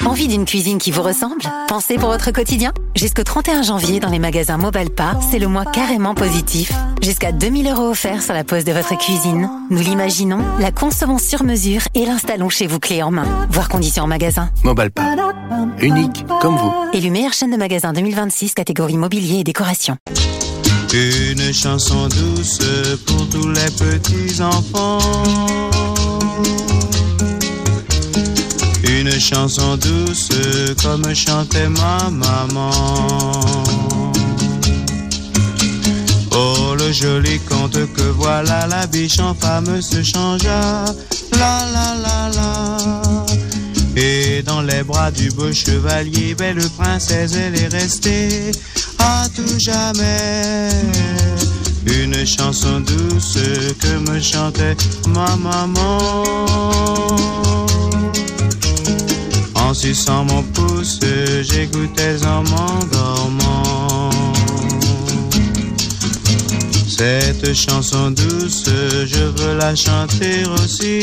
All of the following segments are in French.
Envie d'une cuisine qui vous ressemble? Pensez pour votre quotidien? Jusqu'au 31 janvier, dans les magasins Mobalpa, c'est le mois carrément positif. Jusqu'à 2 000 € offerts sur la pose de votre cuisine. Nous l'imaginons, la concevons sur mesure et l'installons chez vous clé en main. Voir conditions en magasin. Mobalpa. Unique comme vous. Élu meilleure chaîne de magasins 2026, catégorie mobilier et décoration. Une chanson douce pour tous les petits enfants. Une chanson douce comme chantait ma maman. Oh, le joli conte que voilà, la biche en femme se changea. La la la la. Et dans les bras du beau chevalier, belle princesse, elle est restée à tout jamais. Une chanson douce que me chantait ma maman. En suçant mon pouce, j'écoutais en m'endormant. Cette chanson douce, je veux la chanter aussi.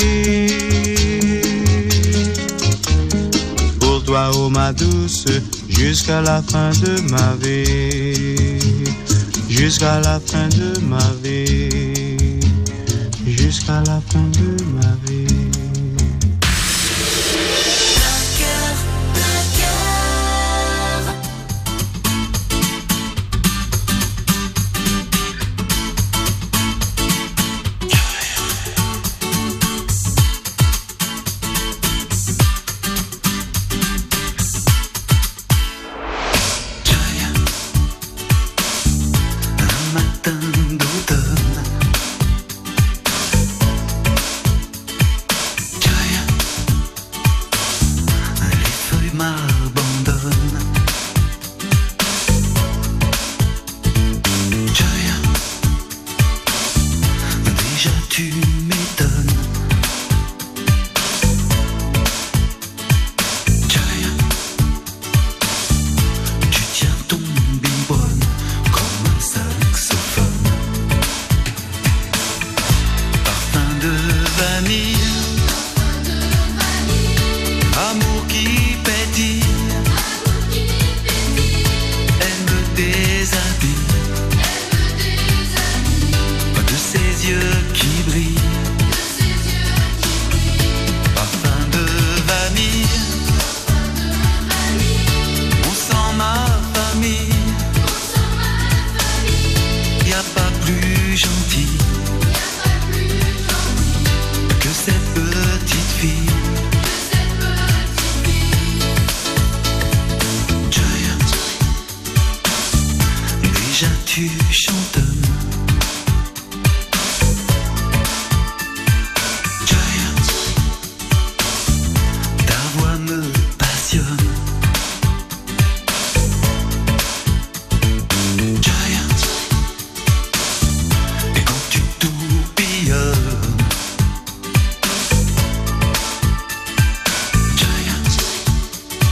Pour toi, oh ma douce, jusqu'à la fin de ma vie. Jusqu'à la fin de ma vie. Jusqu'à la fin de ma vie.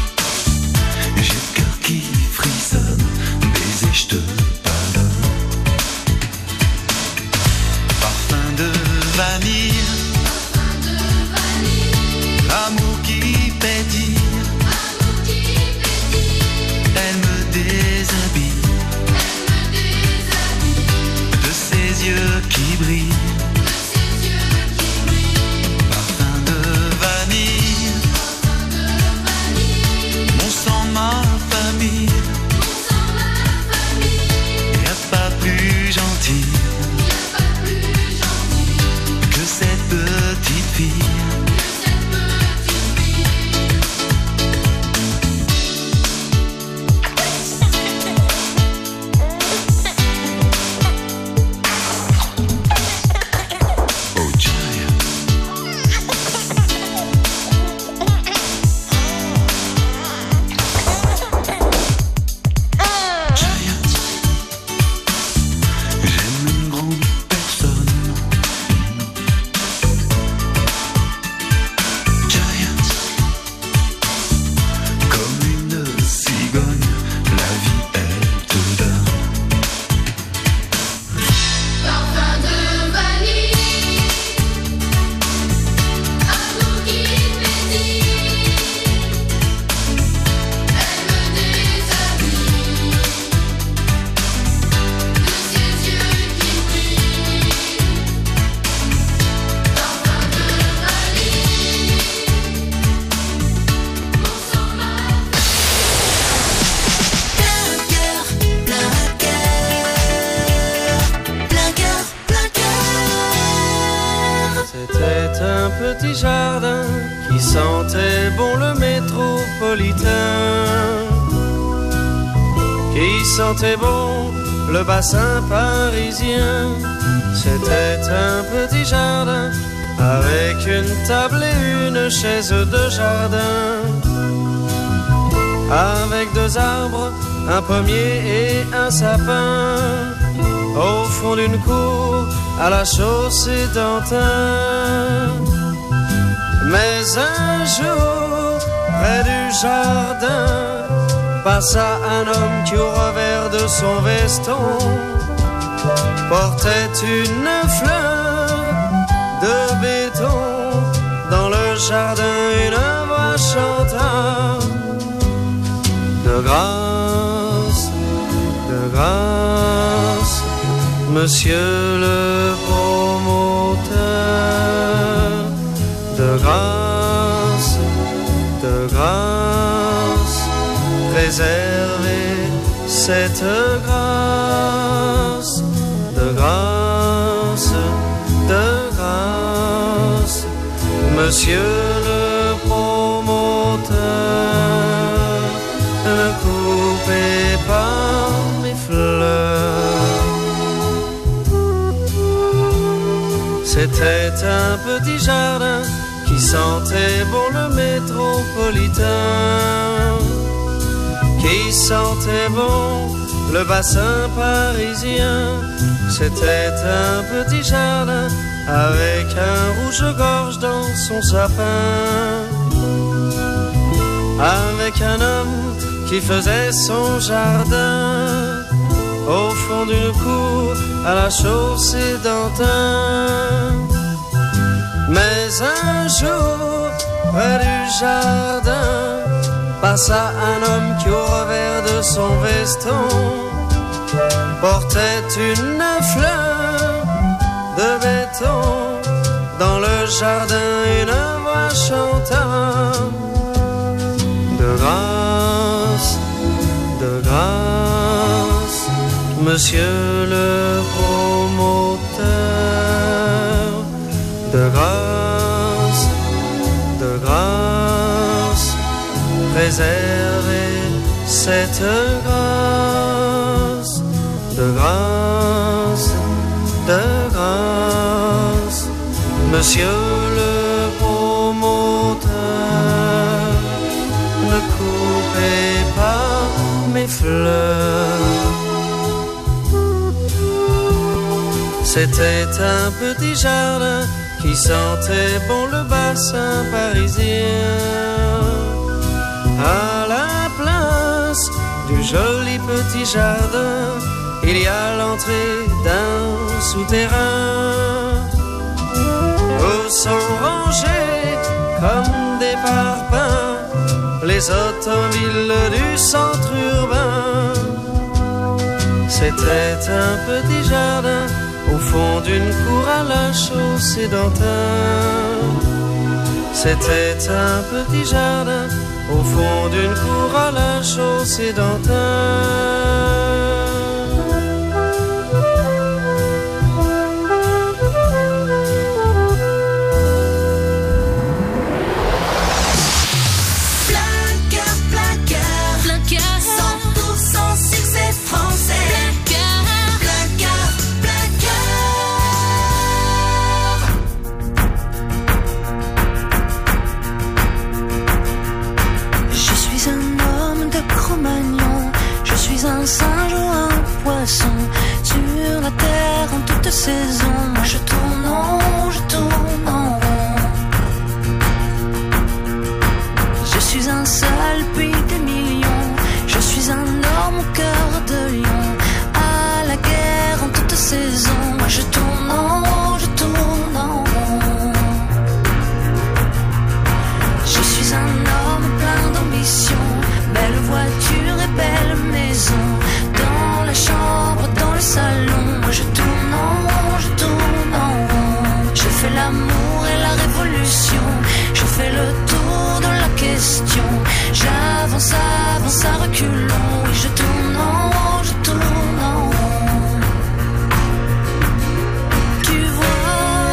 J'ai le cœur qui frissonne, baiser je te pardonne. métropolitain qui sentait bon le bassin parisien. C'était un petit jardin avec une table et une chaise de jardin, avec 2 arbres, un pommier et un sapin, au fond d'une cour à la chaussée d'Antin. Mais un jour, près du jardin, passa un homme qui au revers de son veston portait une fleur de béton. Dans le jardin, une voix chanta: de grâce, monsieur le promoteur, de grâce, préservez cette grâce, de grâce, monsieur le promoteur, ne coupez pas mes fleurs. C'était un petit jardin qui sentait bon le métropolitain, qui sentait bon le bassin parisien. C'était un petit jardin avec un rouge-gorge dans son sapin, avec un homme qui faisait son jardin au fond d'une cour à la chaussée d'Antin. Mais un jour, près du jardin, passa un homme qui au revers de son veston portait une fleur de béton. Dans le jardin, une voix chanta: de grâce, monsieur le promoteur, de grâce, préservez cette grâce, de grâce, monsieur le promoteur, ne coupez pas mes fleurs. C'était un petit jardin qui sentait bon le bassin parisien. À la place du joli petit jardin, il y a l'entrée d'un souterrain où sont rangés comme des parpaings les automobiles du centre urbain. C'était un petit jardin au fond d'une cour à la chaussée d'Antin. C'était un petit jardin au fond d'une cour à la chaussée d'Antin. Un singe ou un poisson sur la terre en toute saison. Moi je tourne en rond, je tourne en rond. Je suis un seul puis des millions. Je suis un homme au cœur de lion. À la guerre en toute saison. Moi je tourne en rond, je tourne en rond. Je suis un homme plein d'ambition. Belle voiture et belle maison. Dans la chambre, dans le salon. Moi je tourne en rond, je tourne en rond. Je fais l'amour et la révolution. Je fais le tour de la question. J'avance, avance à reculons. Oui je tourne en rond, je tourne en rond. Tu vois,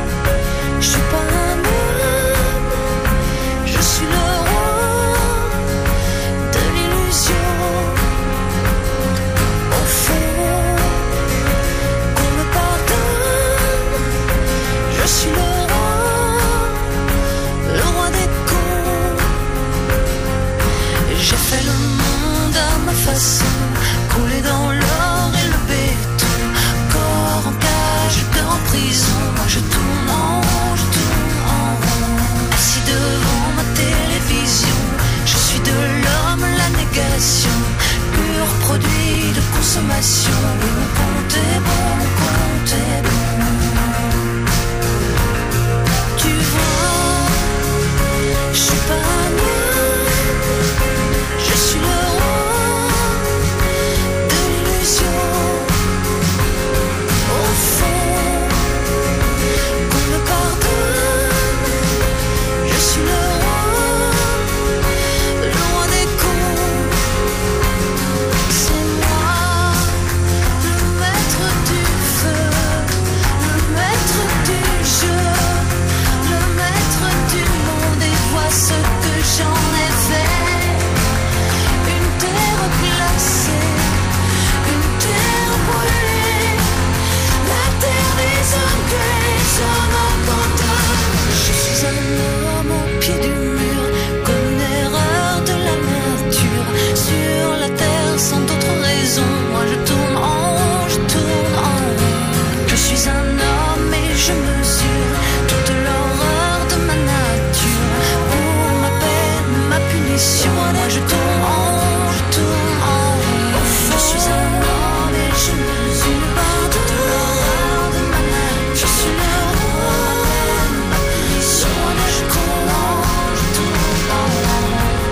je suis pas un homme. Je suis le roi. façon, coulé dans l'or et le béton, corps en cage, cœur en prison. Moi je tourne en rond, assis devant ma télévision. Je suis de l'homme, la négation, pur produit de consommation. Oui, mon compte est bon, mon compte est bon. Tu vois, je suis pas moi, je suis le roi de l'illusion. Au fond, qu'on me pardonne, je suis le roi, loin des cons. C'est moi, le maître du feu, le maître du jeu, le maître du monde. Et vois ce que j'en ai fait. Une terre glacée, une terre brûlée, la terre des hommes que les hommes abandonnent. Je suis un homme au pied du mur, comme une erreur de la nature. Sur la terre sans d'autre raison, moi je tourne en rond, je tourne en rond. Je suis un homme et je mesure toute l'horreur de ma nature. Pour ma peine, ma punition, moi je tourne en rond, je tourne en rond. Je suis un homme et je mesure toute l'horreur de ma nature. Je suis le roi, ma punition, moi je tourne en rond, je tourne en rond.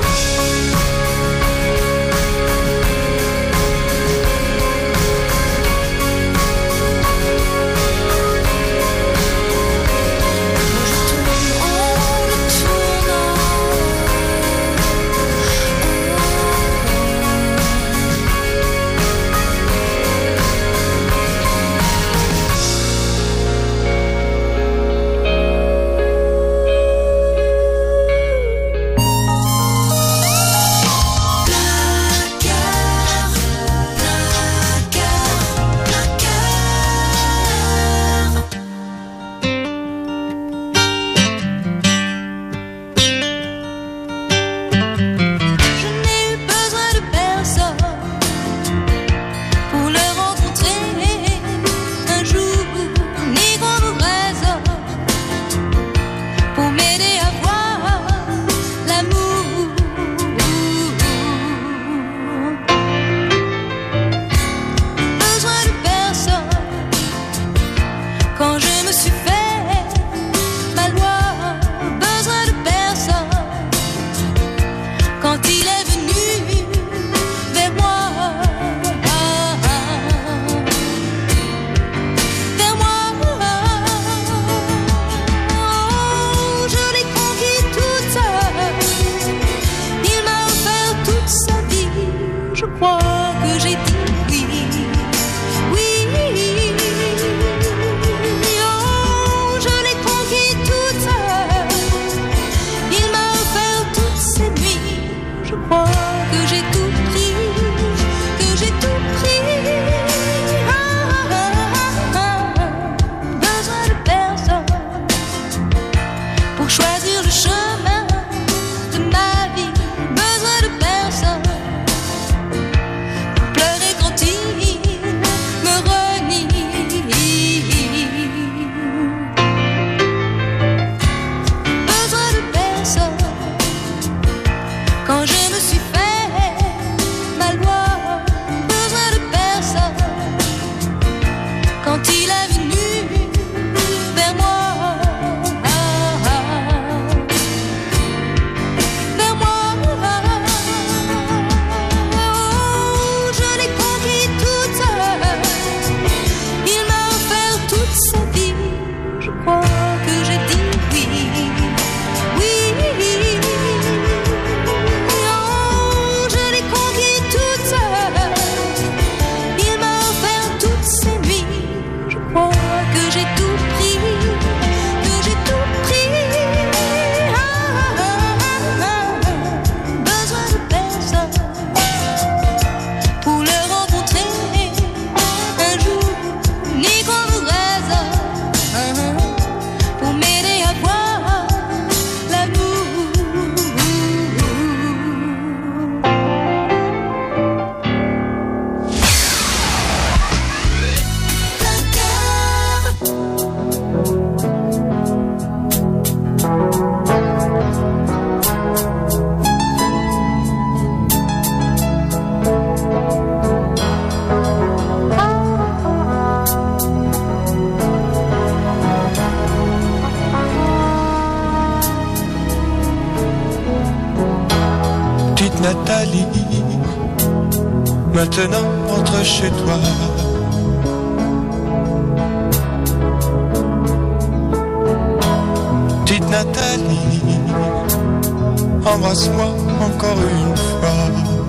Je n'ai eu besoin de personne pour le rencontrer un jour, ni qu'on nous raisonne pour m'aider à voir l'amour. Besoin de personne quand je me suis fait ma loi. Besoin de personne quand il est venu vers moi, vers moi. Je l'ai conquis toute seule, il m'a offert toute sa vie. Je crois que j'ai dit oui, oui. Oh, je l'ai conquis toute seule, il m'a offert toutes ses nuits. Je crois que j'ai tout pris, que j'ai tout pris. Besoin de personne pour choisir le chemin de ma vie. Besoin de personne pour pleurer quand il me renie. Besoin de personne quand je me suis fait ma loi. Besoin de personne quand il est venu vers moi, vers moi. Oh, je l'ai conquis toute seule, il m'a offert toute sa vie. Je crois que j'ai dit oui, oui. Oh, Nathalie, maintenant rentre chez toi. Petite Nathalie, embrasse-moi encore une fois.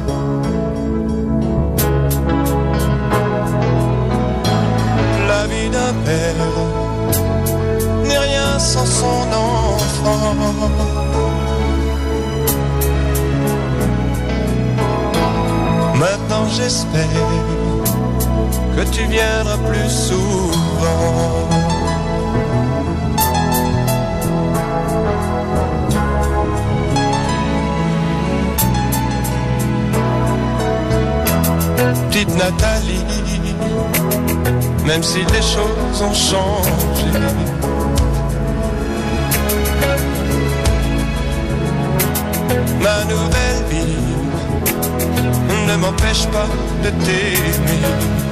La vie d'un père n'est rien sans son enfant. Maintenant j'espère que tu viendras plus souvent. Petite Nathalie, même si les choses ont changé, ma nouvelle vie ne m'empêche pas de t'aimer.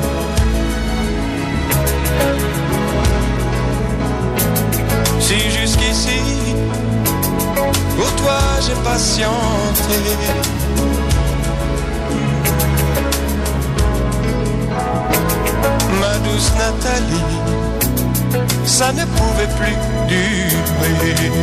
Si jusqu'ici, pour toi j'ai patienté, ma douce Nathalie, ça ne pouvait plus durer.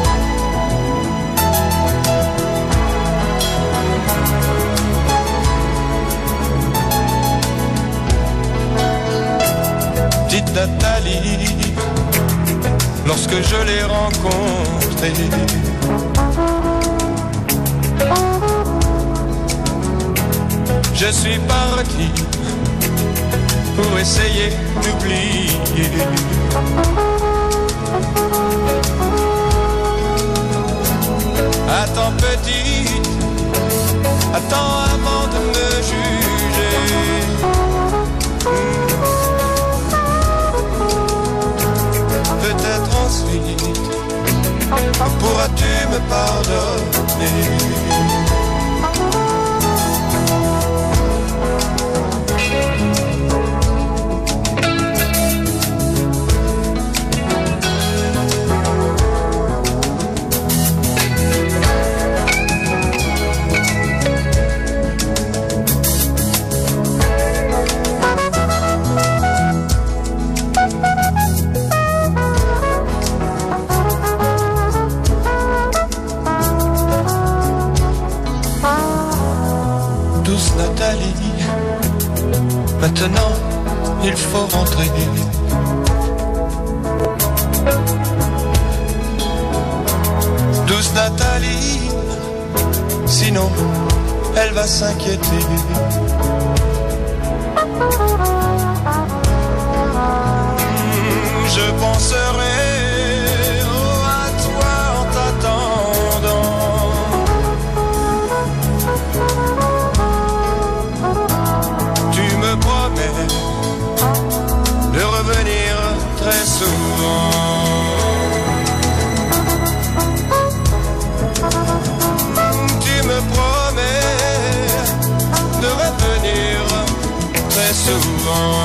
Petite Nathalie, lorsque je l'ai rencontrée, je suis parti pour essayer d'oublier. Attends petite, attends avant de me juger. Peut-être ensuite pourras-tu me pardonner. Nathalie, maintenant il faut rentrer. Douce Nathalie, sinon elle va s'inquiéter. Je penserai à toi en t'attendant. Promets de revenir très souvent. Tu me promets de revenir très souvent.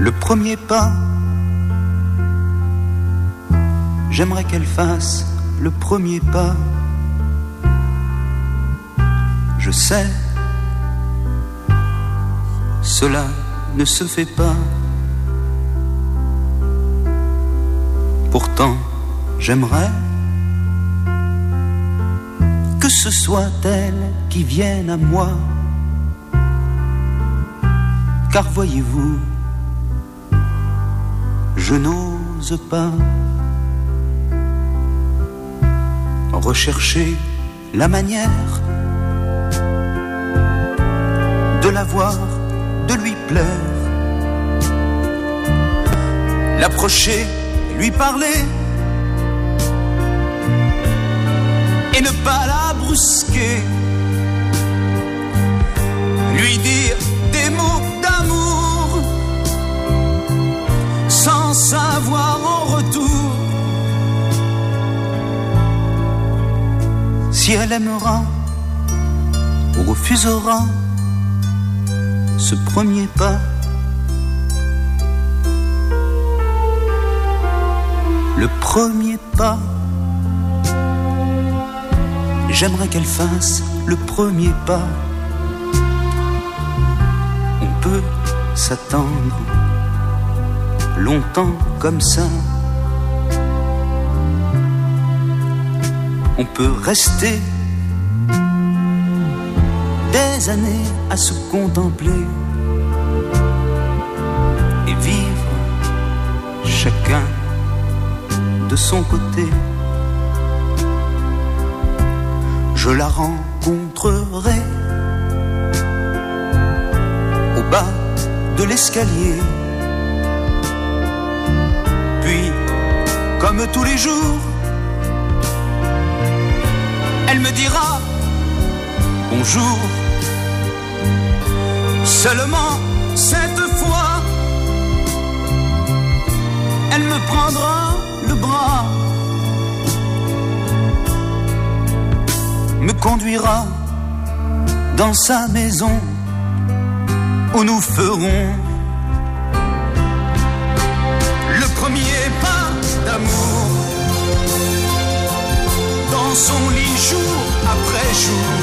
le premier pas. J'aimerais qu'elle fasse le premier pas. Je sais, cela ne se fait pas. Pourtant, j'aimerais que ce soit elle qui vienne à moi. Car voyez-vous, je n'ose pas rechercher la manière de la voir, de lui plaire, l'approcher, lui parler et ne pas la brusquer, lui dire des mots d'amour sans savoir en retour si elle aimera ou refusera ce premier pas. Le premier pas, j'aimerais qu'elle fasse le premier pas. On peut s'attendre longtemps comme ça. On peut rester des années à se contempler et vivre chacun de son côté. Je la rencontrerai au bas de l'escalier. Puis, comme tous les jours, elle me dira bonjour. Seulement cette fois, elle me prendra le bras, me conduira dans sa maison où nous ferons le premier pas d'amour dans son lit jour après jour.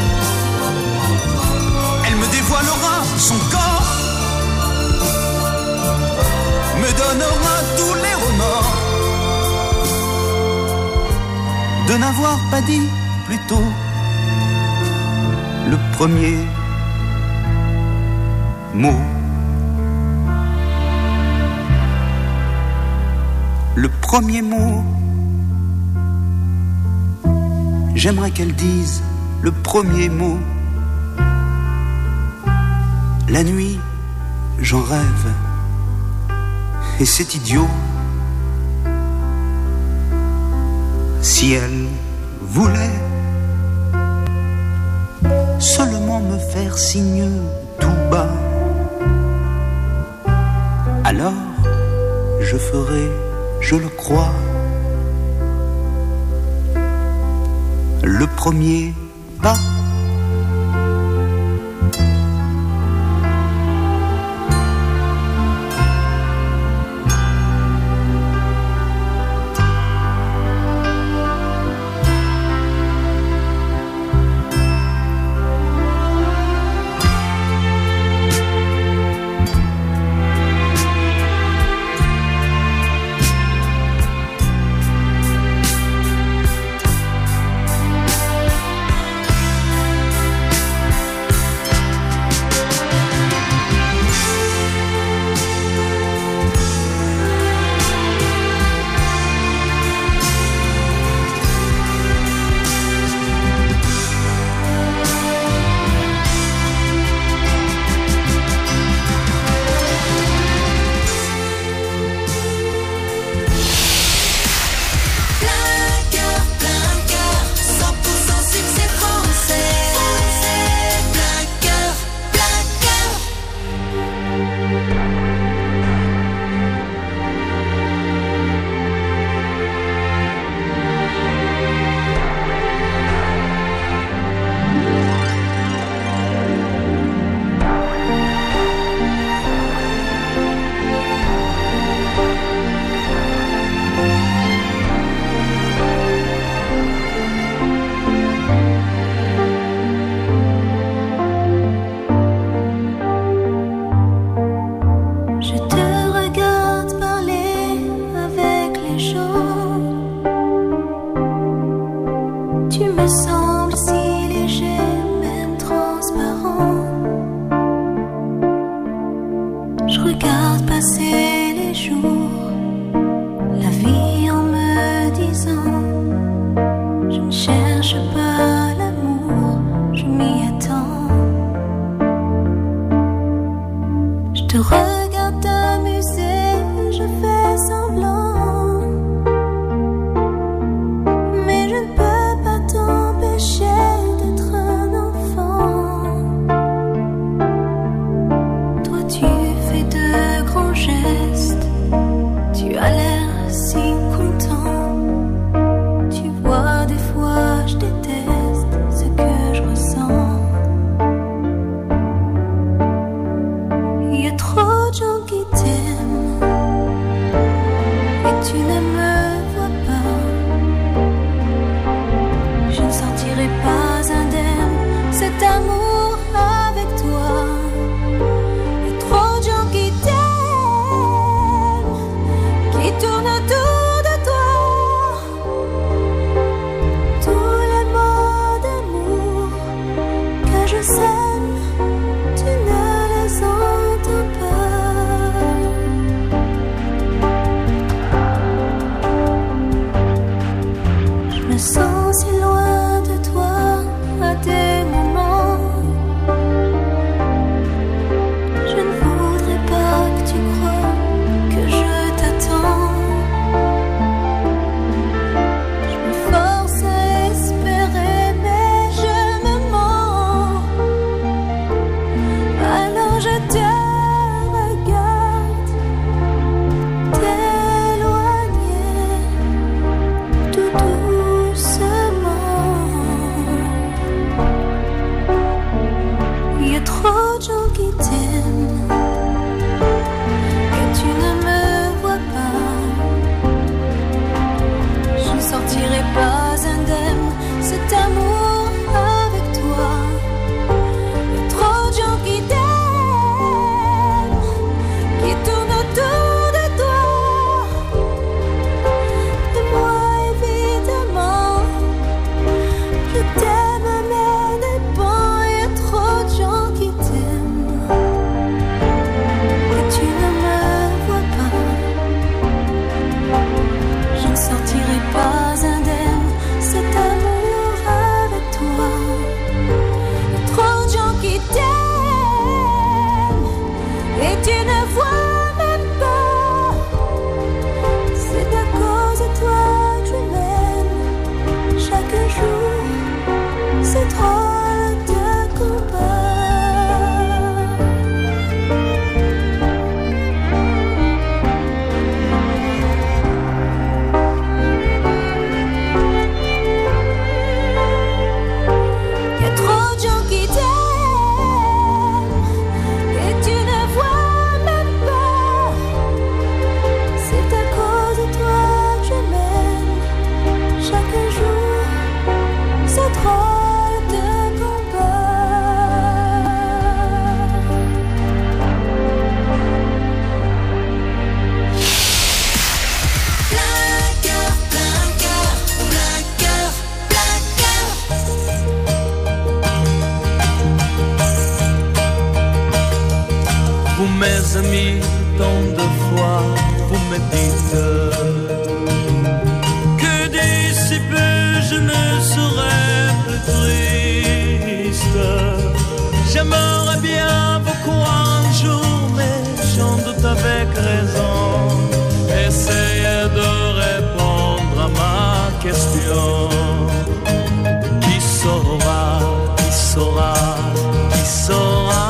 Elle me dévoilera son corps, me donnera tous les remords de n'avoir pas dit plus tôt le premier mot. Le premier mot, j'aimerais qu'elle dise le premier mot. La nuit, j'en rêve, et c'est idiot. Si elle voulait seulement me faire signe tout bas, alors je ferai, je le crois, le premier pas. Je regarde passer les jours, la vie en me disant, je ne cherche pas l'amour, je m'y attends. Je te regarde t'amuser, je fais semblant, mais je ne peux pas t'empêcher d'être un enfant. Toi tu fais de grands gestes, tu as l'air si content. Tu vois des fois je déteste ce que je ressens. Il y a trop de gens qui t'aiment et tu ne me vois pas. Je ne sortirai pas indemne cet amour avec toi. Il y a trop de gens qui t'aiment, qui tournent autour de toi. Tous les mots d'amour que je sème, tu ne les entends pas. Je me sens si loin de toi à des moments. Je ne voudrais pas que tu crois que je t'attends. Je me force à espérer, mais je me mens. Alors je te regarde t'éloigner tout doucement. Il y a trop de gens qui t'aiment et tu ne me vois pas. Je ne sortirai pas indemne cet amour avec toi. Il y a trop de gens qui t'aiment, qui tournent autour de toi. Et moi évidemment, je t'aime à mes dépens. Il y a trop de gens qui t'aiment et tu ne me vois pas. Je ne sortirai pas indemne cet amour avec toi. Il y a trop de gens qui t'aiment et tu ne vois même pas. C'est à cause de toi que je m'aime. Chaque jour, c'est drôle de combat. Il y a trop de gens qui t'aiment et tu ne vois même pas. C'est à cause de toi que je m'aime. Chaque jour, c'est drôle de combat. Plein cœur, plein cœur, plein cœur, plein cœur. Vous mes amis, tant de fois vous me dites que d'ici peu je ne serai plus triste. J'aimerais bien vous croire un jour, mais j'en doute avec raison. Essayez de répondre à ma question. Qui saura, qui saura, qui saura?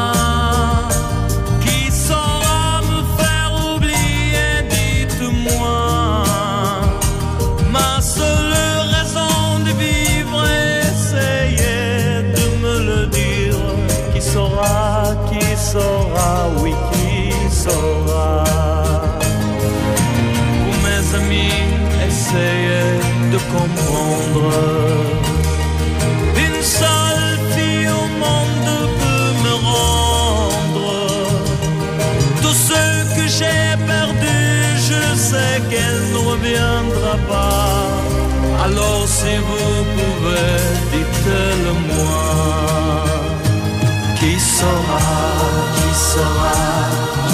Qui saura me faire oublier, dites-moi. Ma seule raison de vivre, essayez de me le dire. Qui saura, oui, qui saura? Vous mes amis, essayez de comprendre. Une seule fille au monde peut me rendre tout ce que j'ai perdu. Je sais qu'elle ne reviendra pas. Alors si vous pouvez, dites-le moi. Qui saura, qui saura,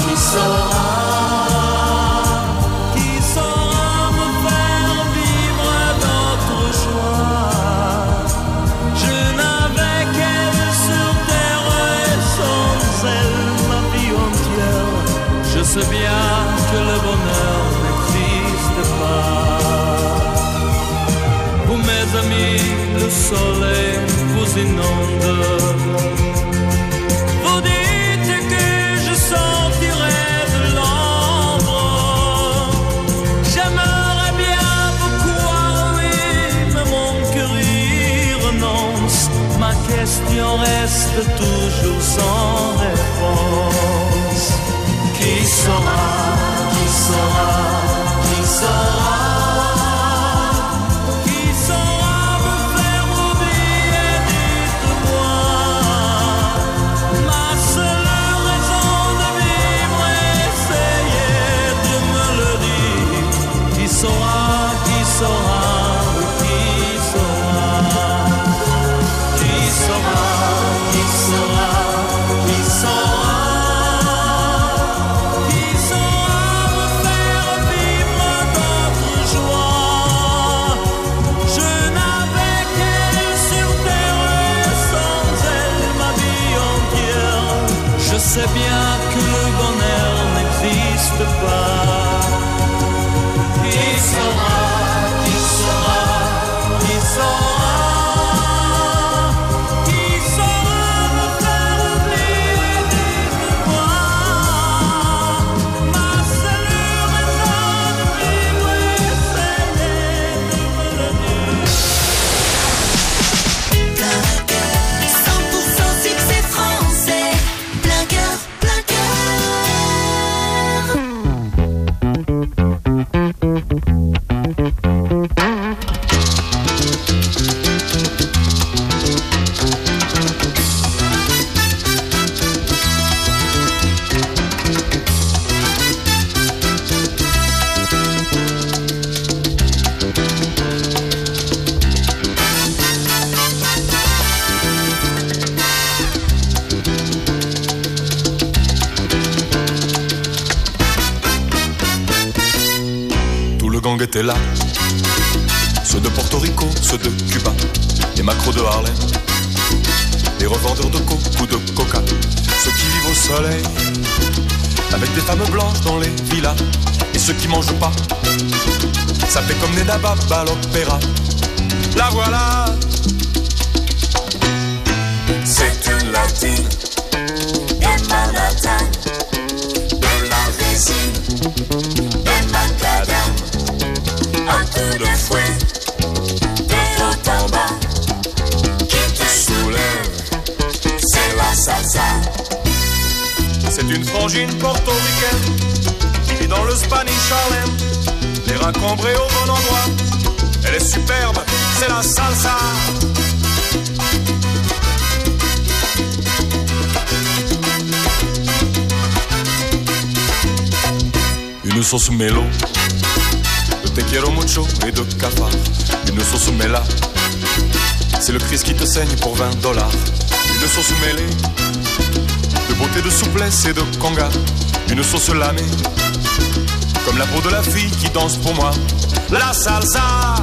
sais bien que le bonheur n'existe pas. Vous mes amis, le soleil vous inonde. Vous dites que je sortirai de l'ombre. J'aimerais bien vous croire, oui, mais mon cœur y renonce. Ma question reste toujours sans réponse. Qui saura, qui saura, qui saura? Je sais bien que le bonheur n'existe pas. Qui saura, qui saura, qui saura, qui saura me faire oublier, dites-moi. Ma seule raison de vivre, essayez de me le dire. Plein cœur, 100% succès français. Plein cœur, plein cœur. Tout le gang était là, ceux de Porto Rico, ceux de Cuba, les macros de Harlem, les revendeurs de coke ou de coca, ceux qui vivent au soleil, avec des femmes blanches dans les villas, et ceux qui mangent pas, ça fait comme des nababs à l'opéra. La voilà, C'est une latine et Manhattan, de la résine et macadam, un coup de fouet, des hauts en bas, qui te soulève, c'est la salsa. c'est une frangine portoricaine, qui vit dans le Spanish Harlem, les reins cambrés au bon endroit, elle est superbe, c'est la salsa. Une sauce mélo, de te quiero mucho et de cafard. Une sauce méla, c'est le Christ qui te saigne pour $20. Une sauce mêlée, de beauté, de souplesse et de conga. Une sauce lamée, comme la peau de la fille qui danse pour moi. La salsa,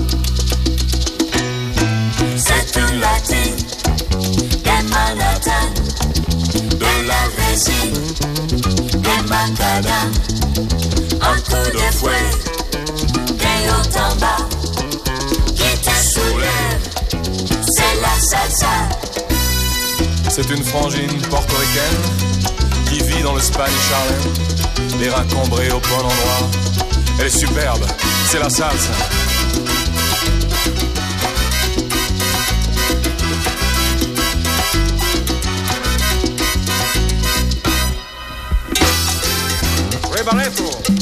C'est une latine et Manhattan, de la résine et macadam, un coup de fouet, des hauts en bas, qui te soulève, c'est la salsa. c'est une frangine portoricaine, qui vit dans le Spanish Harlem, les reins cambrés au bon endroit. Elle est superbe, c'est la salsa. Oui, Barreto.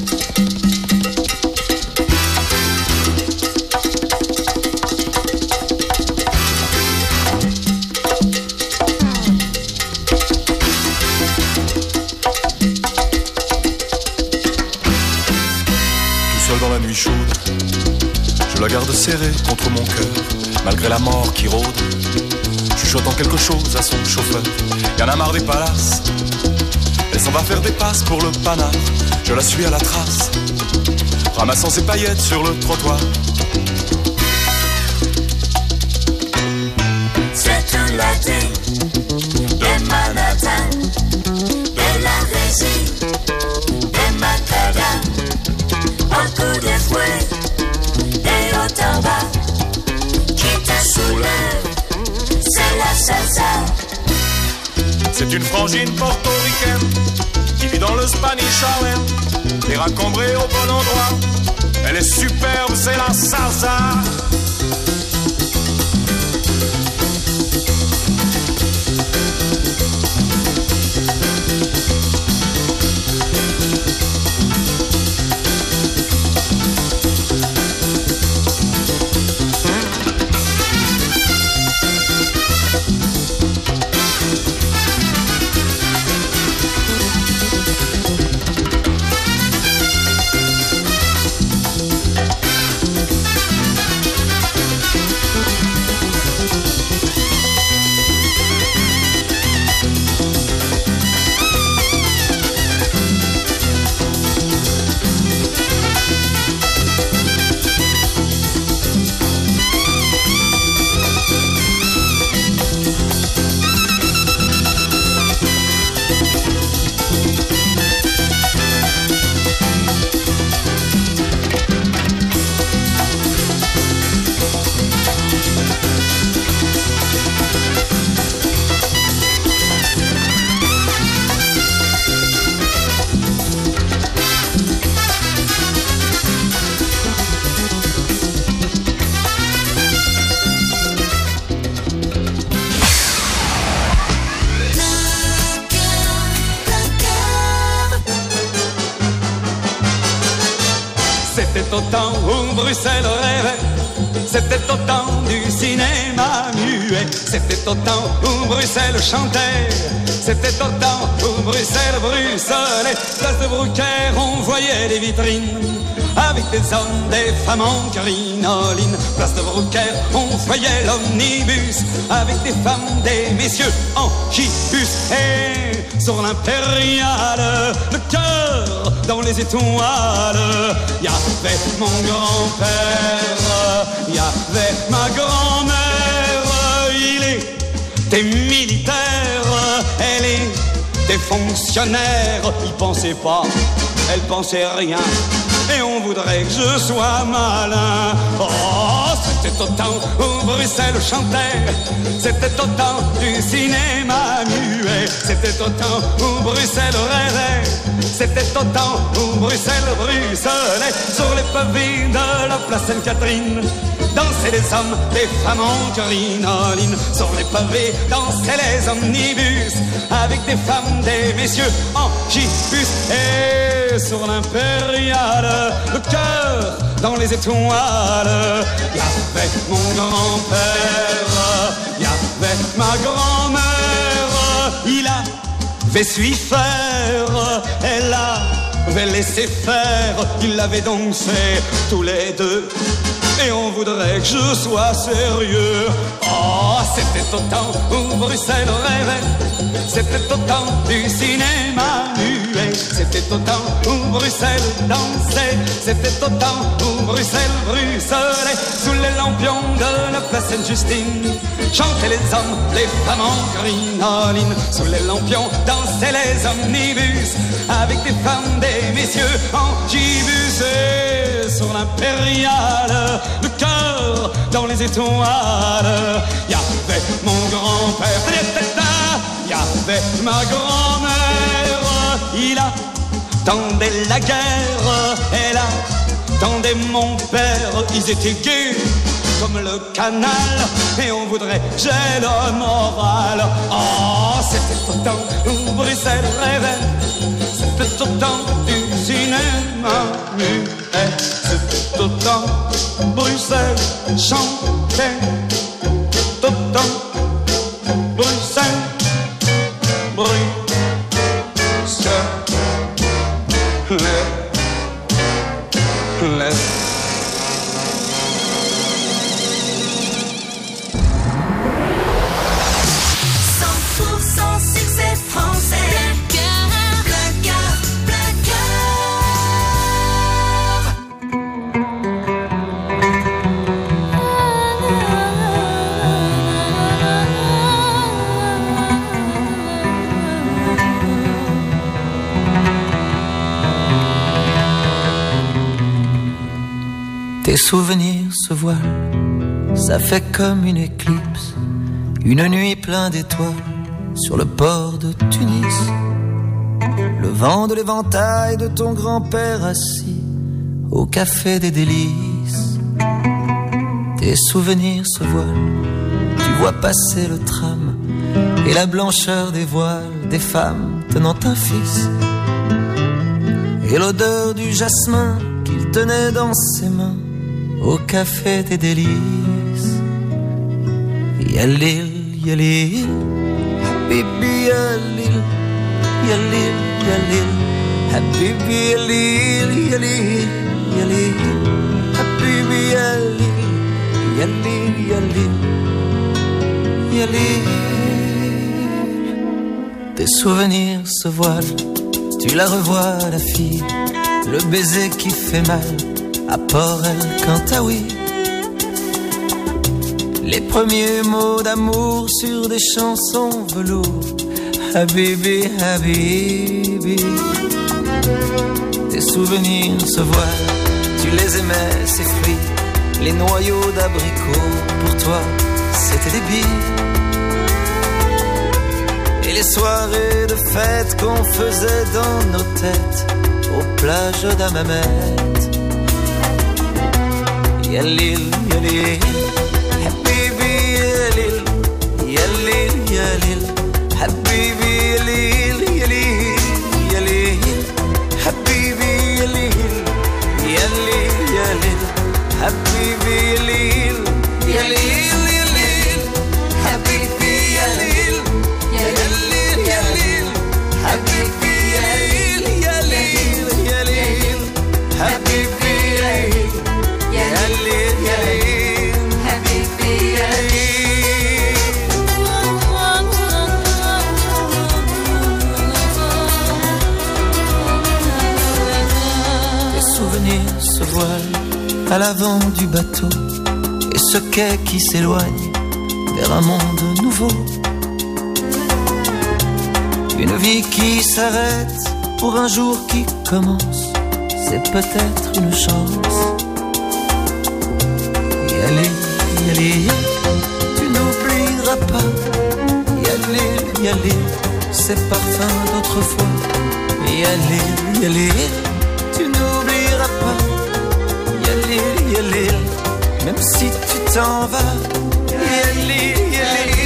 Dans la nuit chaude, je la garde serrée contre mon cœur, malgré la mort qui rôde, chuchotant quelque chose à son chauffeur. Y'en a marre des palaces, elle s'en va faire des passes pour le panard. Je la suis à la trace, ramassant ses paillettes sur le trottoir. C'est une latine de Manhattan, de la résine C'est une frangine portoricaine qui vit dans le Spanish Harlem, et raccombrée au bon endroit. Elle est superbe, c'est la salsa. C'était au temps où Bruxelles rêvait, c'était au temps du cinéma muet, c'était au temps où Bruxelles chantait, c'était au temps où Bruxelles bruxelait. Place de Brouckère, on voyait des vitrines avec des hommes, des femmes en crinoline. Place de Brouckère, on voyait l'omnibus avec des femmes, des messieurs en gibus. Et sur l'impériale, le cœur dans les étoiles, y avait mon grand-père, y avait ma grand-mère. Il était militaire, elle est des fonctionnaires. Ils pensaient pas, elle pensait rien, et on voudrait que je sois malin. Oh, c'était au temps où Bruxelles chantait, c'était au temps du cinéma muet, c'était au temps où Bruxelles rêvait, c'était au temps où Bruxelles bruxelait. Sur les pavés de la place Sainte-Catherine dansaient les hommes, les femmes en crinoline. Sur les pavés dansaient les omnibus avec des femmes, des messieurs en gibus. Et sur l'impériale, le cœur dans les étoiles, y avait mon grand-père, y avait ma grand-mère. Il avait su faire, elle avait laissé faire. Ils l'avaient dansé tous les deux, et on voudrait que je sois sérieux. Oh, c'était au temps où Bruxelles rêvait, c'était au temps du cinéma muet, c'était au temps où Bruxelles dansait, c'était au temps où Bruxelles bruxelait. Sous les lampions de la place Sainte-Justine chantaient les hommes, les femmes en crinoline. Sous les lampions dansaient les omnibus avec des femmes, des messieurs en gibus. Et sur l'impériale, le cœur dans les étoiles, y avait mon grand-père, y avait ma grand-mère. Il attendait la guerre, elle attendait mon père. Ils étaient gais comme le canal, et on voudrait que j'ai le moral. Oh, c'était au temps où Bruxelles rêvait, c'était au temps du cinéma muet, c'était au temps où Bruxelles chantait, c'était au temps Bruxelles bruxelait. Tes souvenirs se voilent, ça fait comme une éclipse, une nuit pleine d'étoiles, sur le port de Tunis. Le vent de l'éventail de ton grand-père assis au café des délices. Tes souvenirs se voilent, tu vois passer le tram et la blancheur des voiles des femmes tenant un fils. Et l'odeur du jasmin qu'il tenait dans ses mains au café des délices. Yalil, yalil, habibi yalil, yalil, yalil, habibi yalil, yalil, yalil, habibi yalil, yalil, yalil, yalil. Tes souvenirs se voilent, tu la revois la fille, le baiser qui fait mal à Port El Kantaoui. Les premiers mots d'amour sur des chansons velours. Habibi, Habibi. Tes souvenirs se voilent, tu les aimais, ces fruits, les noyaux d'abricots, pour toi, c'était des billes. Et les soirées de fête qu'on faisait dans nos têtes, aux plages d'Hammamet. Yalil, yalil, habibi yalil, yalil, yalil, habibi yalil, yalil, yalil, habibi yalil, yalil, yalil, habibi yalil, yalil, yalil, habibi yalil, yalil, yalil, habibi yalil, yalil, yalil, habibi yalil. Tes souvenirs se voilent à l'avant du bateau et ce quai qui s'éloigne vers un monde nouveau. Une vie qui s'arrête pour un jour qui commence, c'est peut-être une chance. Yalil, yalil, tu n'oublieras pas. Yalil, yalil, ces parfums d'autrefois. Yalil, yalil, tu n'oublieras pas. Yalil, yalil, même si tu t'en vas. Yalil, yalil.